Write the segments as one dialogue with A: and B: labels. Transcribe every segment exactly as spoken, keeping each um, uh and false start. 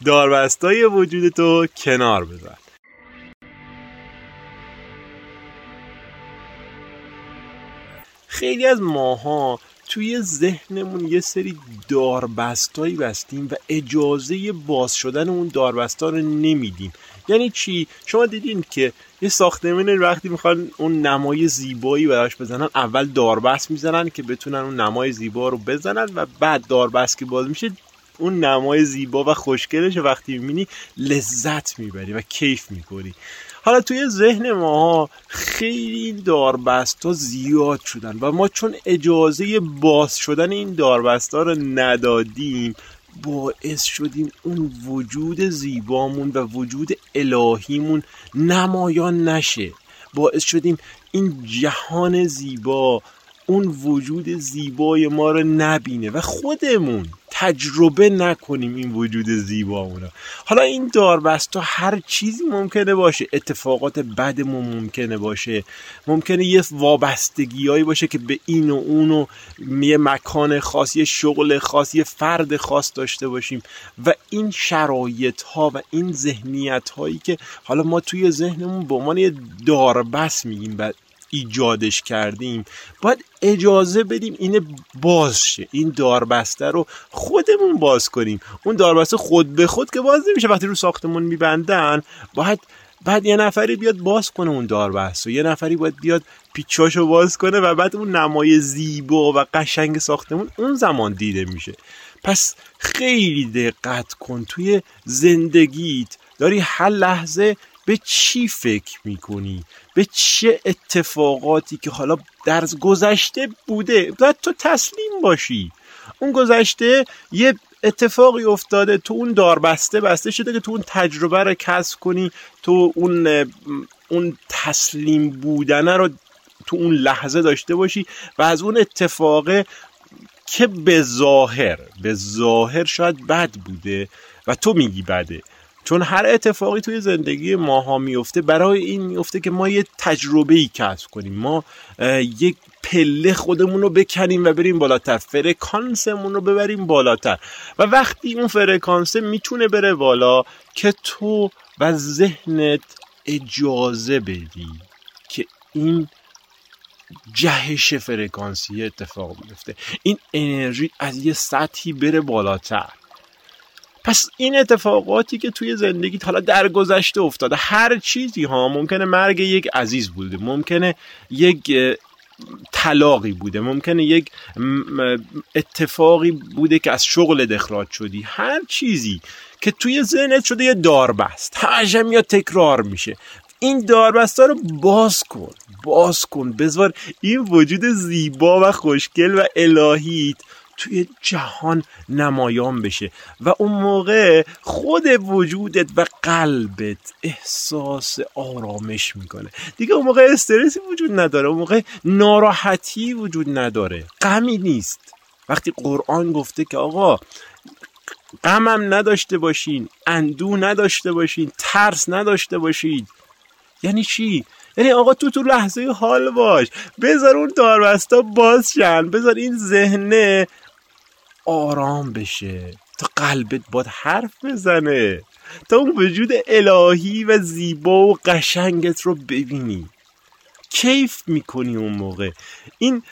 A: داربستای وجودتو کنار بذار. خیلی از ماها توی ذهنمون یه سری داربستایی بستیم و اجازه باز شدن اون داربستا رو نمیدیم. یعنی چی؟ شما دیدین که یه ساختمون وقتی میخوان اون نمای زیبایی براش بزنن، اول داربست میزنن که بتونن اون نمای زیبا رو بزنن و بعد داربست که باز میشه اون نمای زیبا و خوشگلش وقتی میبینی لذت میبری و کیف میکنی. حالا توی ذهن ما خیلی این داربستا زیاد شدن و ما چون اجازه باز شدن این داربستا رو ندادیم باعث شدیم اون وجود زیبامون و وجود الهیمون نمایان نشه. باعث شدیم این جهان زیبا اون وجود زیبای ما رو نبینه و خودمون تجربه نکنیم این وجود زیبامون. حالا این داربستا هر چیزی ممکنه باشه، اتفاقات بدمون ممکنه باشه، ممکنه یه وابستگیایی باشه که به این و اون و یه مکان خاص، یه شغل خاص، یه فرد خاص داشته باشیم و این شرایط ها و این ذهنیت هایی که حالا ما توی ذهنمون به عنوان یه داربست میگیم بعد ایجادش کردیم، باید اجازه بدیم اینه باز شه، این داربسته رو خودمون باز کنیم. اون داربسته خود به خود که باز نمیشه. وقتی رو ساختمون میبندن باید بعد یه نفری بیاد باز کنه اون داربسته، یه نفری باید بیاد پیچاشو باز کنه و بعد اون نمای زیبا و قشنگ ساختمون اون زمان دیده میشه. پس خیلی دقت کن توی زندگیت داری هر لحظه به چی فکر میکنی، به چه اتفاقاتی که حالا در گذشته بوده باید تو تسلیم باشی. اون گذشته یه اتفاقی افتاده، تو اون داربسته بسته شده که تو اون تجربه رو کسب کنی، تو اون اون تسلیم بودن رو تو اون لحظه داشته باشی و از اون اتفاق که به ظاهر به ظاهر شاید بد بوده و تو میگی بده، چون هر اتفاقی توی زندگی ماها میفته برای این میفته که ما یه تجربه‌ای کسب کنیم، ما یک پله خودمون رو بکنیم و بریم بالاتر، فرکانسمون رو ببریم بالاتر. و وقتی اون فرکانسه میتونه بره بالا که تو و ذهنت اجازه بدی که این جهش فرکانسی اتفاق بیفته، این انرژی از یه سطحی بره بالاتر. پس این اتفاقاتی که توی زندگیت حالا در گذشته افتاده، هر چیزی ها، ممکنه مرگ یک عزیز بوده، ممکنه یک طلاقی بوده، ممکنه یک اتفاقی بوده که از شغل اخراج شدی، هر چیزی که توی ذهنت شده یه داربست، همش میاد تکرار میشه. این داربستا رو باز کن، باز کن، بذار این وجود زیبا و خوشگل و الهیت توی جهان نمایان بشه و اون موقع خود وجودت و قلبت احساس آرامش میکنه. دیگه اون موقع استرسی وجود نداره، اون موقع ناراحتی وجود نداره، غمی نیست. وقتی قرآن گفته که آقا غمم نداشته باشین، اندوه نداشته باشین، ترس نداشته باشید، یعنی چی؟ یعنی آقا تو تو لحظه حال باش، بذار اون داربستا باز شن، بذار این ذهنه آرام بشه تا قلبت باید حرف بزنه، تا اون وجود الهی و زیبا و قشنگت رو ببینی، کیف میکنی اون موقع. این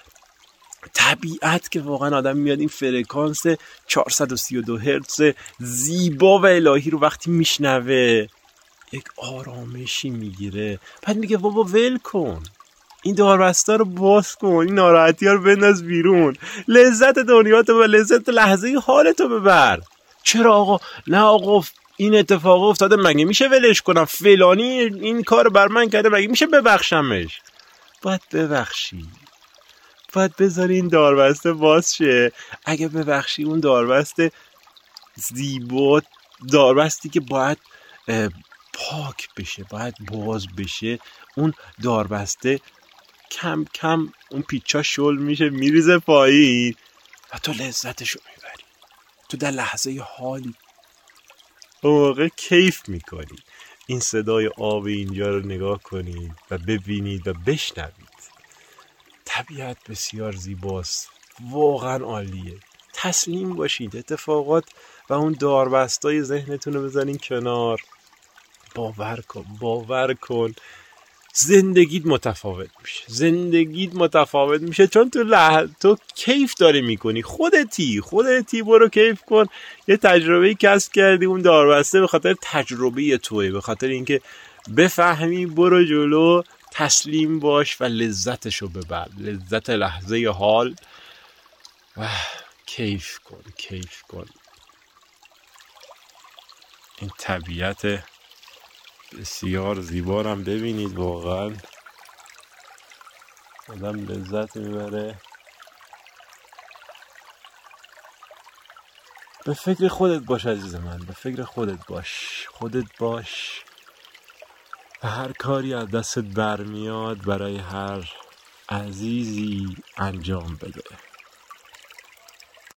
A: طبیعت که واقعا آدم میاد این فرکانس چهارصد و سی و دو هرتز زیبا و الهی رو وقتی میشنوه یک آرامشی میگیره، بعد میگه بابا ول کن، این داربستا رو باز کن، این ناراحتی ها رو بنداز بیرون، لذت دنیاتو و لذت لحظه حالتو ببر. چرا آقا؟ نه آقا این اتفاق افتاده، مگه میشه ولش کنم؟ فلانی این کار بر من کرده، مگه میشه ببخشمش؟ باید ببخشی، باید بذاری این داربسته باز شه. اگه ببخشی اون داربسته زیبا، داربستی که باید پاک بشه، باید باز بشه، اون داربسته کم کم اون پیچا شل میشه، میریزه پایین و تو لذتشو میبری، تو در لحظه حالی، اون موقع کیف میکنی. این صدای آب اینجا رو نگاه کنید و ببینید و بشنوید. طبیعت بسیار زیباست، واقعا عالیه. تسلیم باشید، اتفاقات و اون داربستای ذهنتون رو بزنین کنار. باور کن باور کن زندگیت متفاوت میشه زندگیت متفاوت میشه چون تو لح... تو کیف داری میکنی، خودتی خودتی برو کیف کن. یه تجربه کسب کردی، اون داربسته به خاطر تجربه توئه، به خاطر اینکه بفهمی، برو جلو، تسلیم باش و لذتشو ببر، لذت لحظه حال. کیف کن کیف کن. این طبیعت بسیار زیبا رو هم ببینید، واقعا آدم لذت میبره. به فکر خودت باش عزیز من، به فکر خودت باش، خودت باش و هر کاری از دستت برمیاد برای هر عزیزی انجام بده.